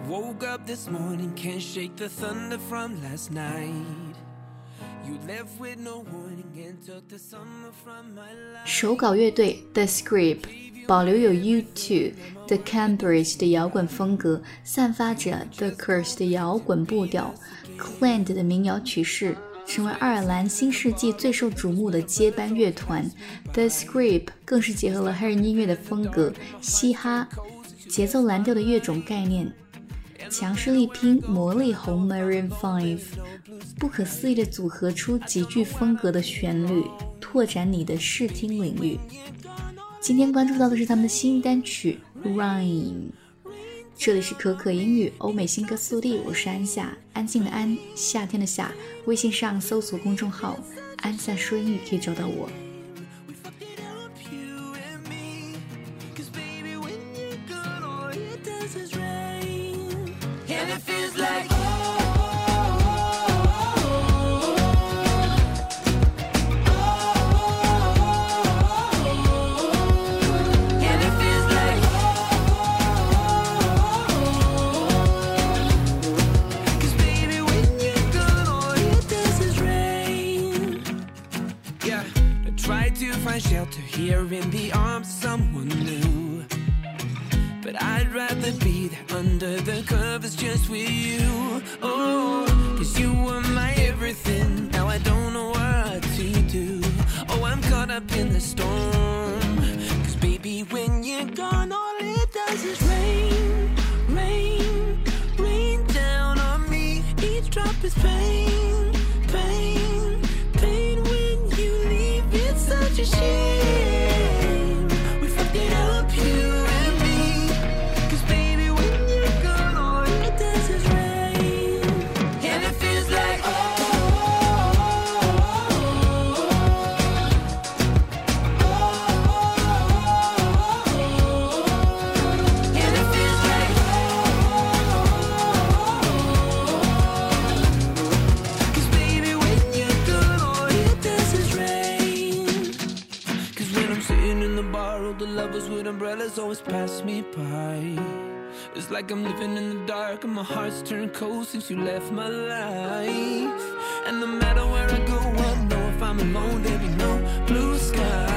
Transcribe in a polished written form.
woke up this morning, can't shake the thunder from last night. You left with no warning and took the summer from my life. 手稿乐队 The Script 保留有 U2 The Cambridge 的摇滚风格，散发着 The Curse 的摇滚步调， Clean 的民谣曲式，成为爱尔兰新世纪最受瞩目的接班乐团。 The Script 更是结合了黑人音乐的风格，嘻哈、节奏蓝调的乐种概念，强势力拼魔力红 Maroon 5， 不可思议的组合出极具风格的旋律，拓展你的视听领域。今天关注到的是他们的新单曲 Rain。 这里是可可英语欧美新歌速递，我是安夏，安静的安，夏天的夏。微信上搜索公众号安夏说英语可以找到我。 And it feels like find shelter here in the arms of someone new, but I'd rather be there under the covers just with you. Oh, 'cause you were my everything. Now I don't know what to do. Oh, I'm caught up in the storm. 'Cause baby, when you're gone, all it does is rain, rain, rain down on me. Each drop is pain, pain, pain. When you leave, it's such a shame. We fucked it up, you and me. 'Cause baby, when you're gone, all it does is rain. And it feels like and it feels like 'cause baby, when you're gone, all it does is rain. 'Cause when I'm sitting in the bar, all the lovers with umbrellas always pass me by. It's like I'm living in the dark and my heart's turned cold since you left my life. And no matter where I go, I know if I'm alone, there'll be no blue sky.